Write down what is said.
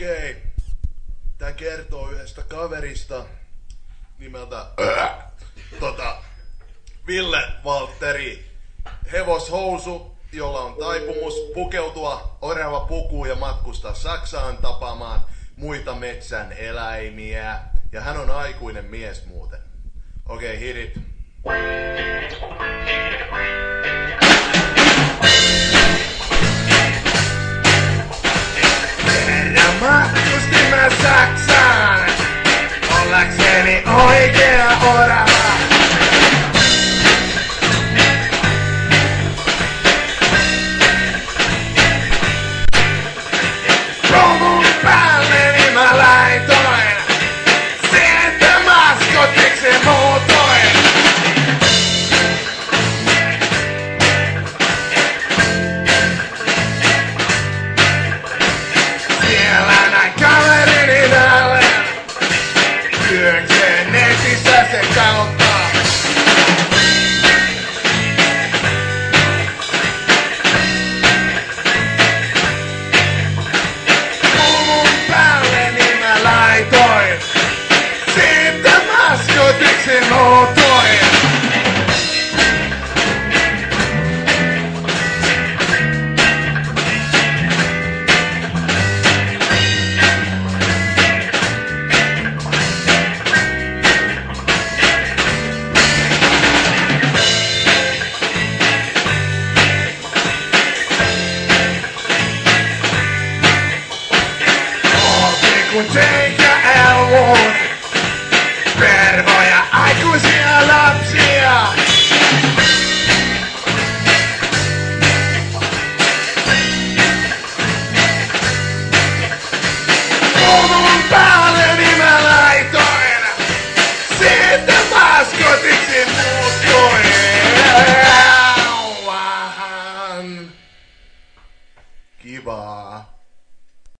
Okei. Tää kertoo yhdestä kaverista nimeltä Ville Valtteri Hevoshousu, jolla on taipumus pukeutua orava pukuun ja matkustaa Saksaan tapaamaan muita metsän eläimiä. Ja hän on aikuinen mies muuten. Okei, hit it. Kerran matkustin mä Saksaan, ollakseni oikea orava. Rommun päälleni mä laitoin, sieltä maskotiksi muutoin. Siellä näin kaverini tälleen, työkseen netissä se kautta. Rommun päälleni mä laitoin, siitä maskotiksi muutoin. Kun teikä elvoon, verhoja aikuisia lapsia. Rommun päälleni mä laitoin, siitä maskotiksi muuttuin. Kivaa.